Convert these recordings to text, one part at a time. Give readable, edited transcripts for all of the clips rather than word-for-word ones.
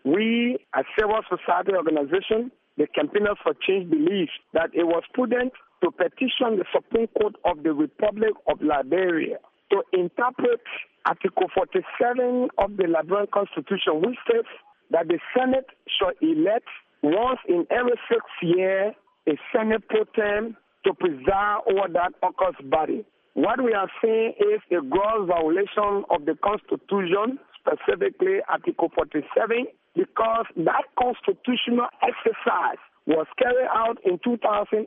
we, as civil society organization, the Campaigners for Change, believe that it was prudent to petition the Supreme Court of the Republic of Liberia to interpret Article 47 of the Liberian Constitution, which says that the Senate shall elect once in every 6 years a Senate pro tem to preside over that august body. What we are saying is a gross violation of the Constitution, specifically Article 47, because that constitutional exercise was carried out in 2012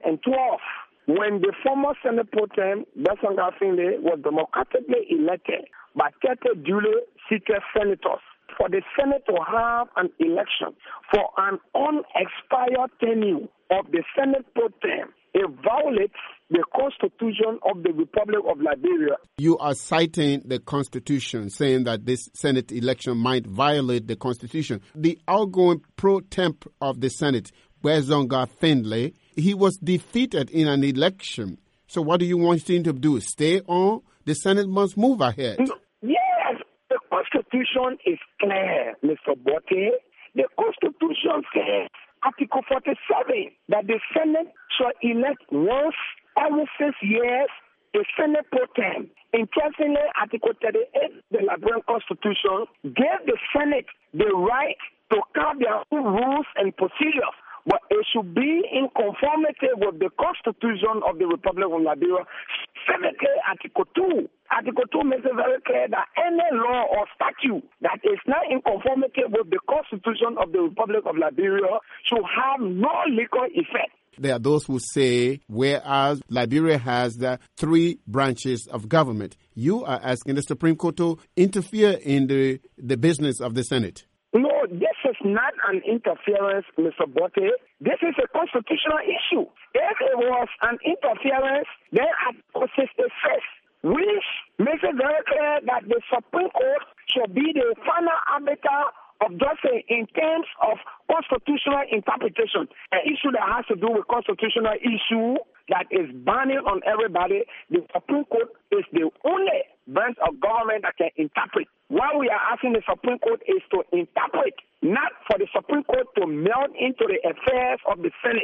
when the former Senate pro tem, Benson Garfinley, was democratically elected by 30 duly seated senators. For the Senate to have an election for an unexpired tenure of the Senate pro tem, it violates the Constitution of the Republic of Liberia. You are citing the Constitution, saying that this Senate election might violate the Constitution. The outgoing pro temp of the Senate, Benson Garfinley, he was defeated in an election. So what do you want him to do? Stay on? The Senate must move ahead. No, yes, the Constitution is clear, Mr. Botte. The Constitution says, Article 47, that the Senate shall elect once every 6 years a Senate pro tem. Interestingly, Article 38 of the Liberian Constitution gave the Senate the right to carve their own rules and procedures, but it should be in conformity with the Constitution of the Republic of Liberia, specifically Article 2. Article 2 makes it very clear that any law or statute that is not in conformity with the Constitution of the Republic of Liberia should have no legal effect. There are those who say, whereas Liberia has the 3 branches of government, you are asking the Supreme Court to interfere in the business of the Senate. No, this is not an interference, Mr. Botte. This is a constitutional issue. If it was an interference, then Article 66, which makes it very clear that the Supreme Court should be the final arbiter of justice in terms of constitutional interpretation. An issue that has to do with constitutional issue that is binding on everybody, the Supreme Court is the only branch of government that can interpret. What we are asking the Supreme Court is to interpret, not for the Supreme Court to meld into the affairs of the Senate.